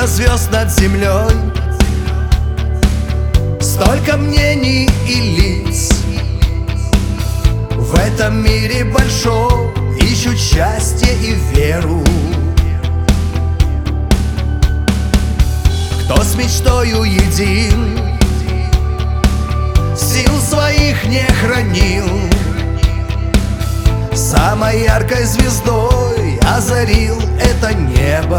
Столько звезд над землей, столько мнений и лиц. В этом мире большом ищут счастье и веру. Кто с мечтою един, сил своих не хранил, самой яркой звездой озарил это небо.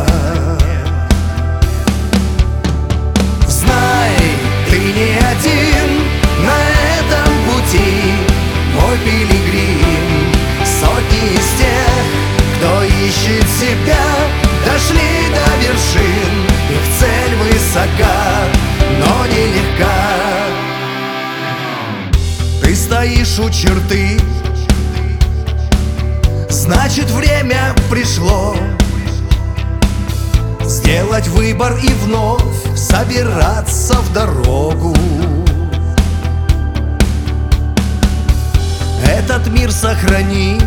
Знай, ты не один на этом пути, мой пилигрим. Сотни из тех, кто ищет себя, дошли до вершин. Их цель высока, но нелегка. Ты стоишь у черты, значит, время пришло сделать выбор и вновь собираться в дорогу. Этот мир сохранить,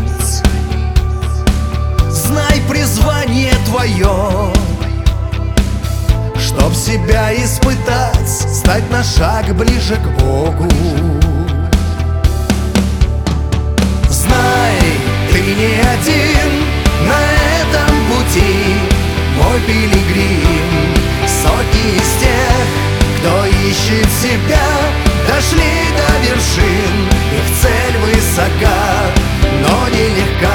знай призвание твое, чтоб себя испытать, стать на шаг ближе к Богу. Знай, ты не один на этом пути, мой пилигрим. Сотни из тех, кто ищет себя, дошли до вершин. Их цель высока, но нелегка.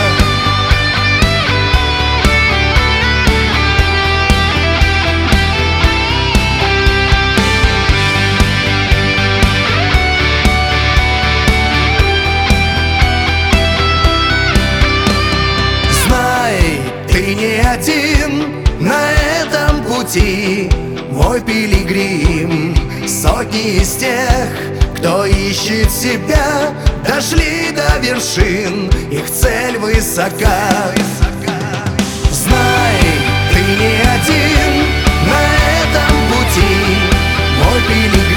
Знай, ты не один на этом пути, мой пилигрим. Сотни из тех, кто ищет себя, дошли до вершин. Их цель высока. Знай, ты не один на этом пути, мой пилигрим.